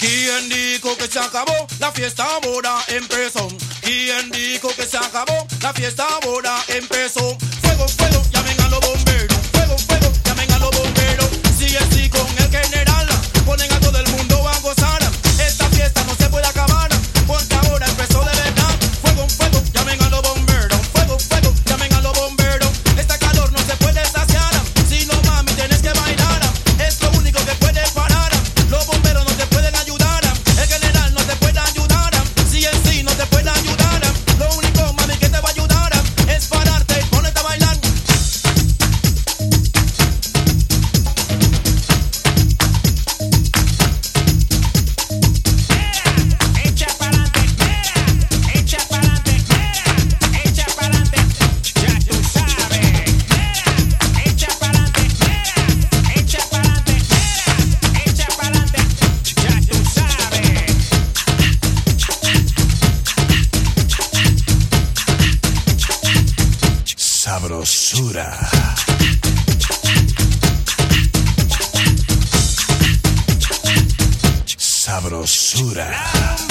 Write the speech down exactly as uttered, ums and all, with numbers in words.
¿Quién dijo que se acabó? La fiesta ahora empezó. ¿Quién dijo que se acabó? La fiesta ahora empezó. Fuego, fuego, llamen a los bomberos. Fuego, fuego, llamen a los bomberos. Si es sí con el general, ponen a todo el mundo a gozar. Esta fiesta no se puede acabar, porque ahora empezó de verdad. Fuego, fuego, llamen a los bomberos. Fuego, fuego, llamen a los bomberos. Esta calor no se puede saciar. Si no, mami, tienes que bailar. Es lo único que puede parar. Los bomberos no te pueden ayudar. El general no te puede ayudar. Si en sí no te puede ayudar. Lo único, mami, que te va a ayudar es pararte y ponerte a bailar. Echa pa'lante, mera, echa pa'lante, mera, echa pa'lante, ya tú sabes. Mera, echa pa'lante, mera, echa pa'lante, mera, echa pa'lante, ya tú sabes. Sabrosura. Sabrosura.